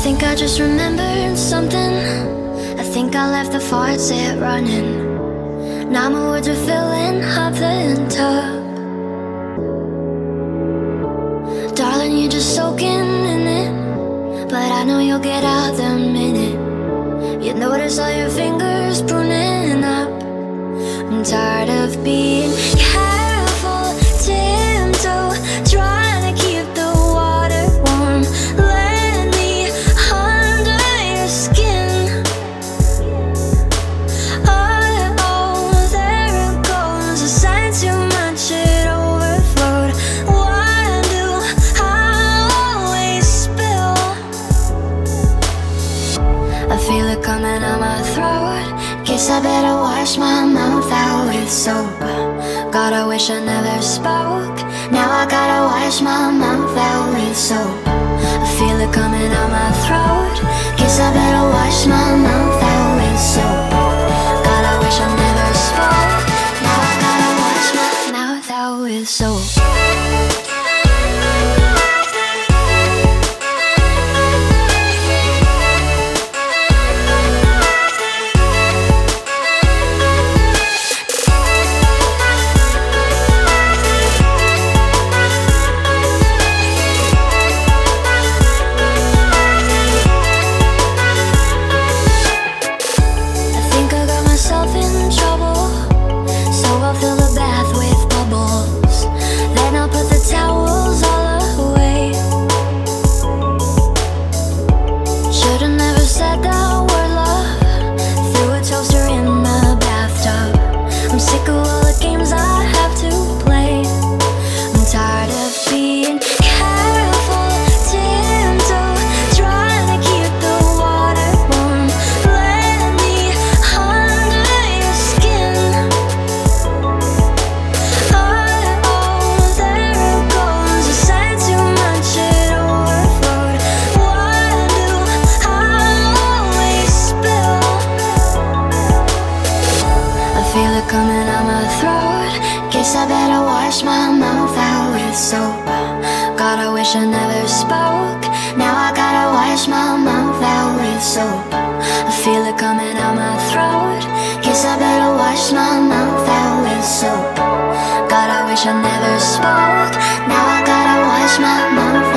think I just remembered something. I think I left the faucet running. Now my words are filling up the tub. Darling, you're just soaking in it, but I know you'll get out the minute you notice all your fingers pruning up. I'm tired of being careful, tiptoe, trying to keep the water warm. Let me under your skin. Oh, there it goes. I sang too much, it overflowed. Why do I always spill? I feel it coming out my throat. Guess I better wash my mouth out with soap. God, I wish I never spoke. Now I gotta wash my mouth out with soap. I feel it coming out my throat. Guess I better wash my mouth out with soap. God, I wish I never spoke. Now I gotta wash my mouth out with soap. Coming out my throat. Guess I better wash my mouth out with soap. God, I wish I never spoke. Now I gotta wash my mouth out with soap. I feel it coming out my throat. Guess I better wash my mouth out with soap. God, I wish I never spoke. Now I gotta wash my mouth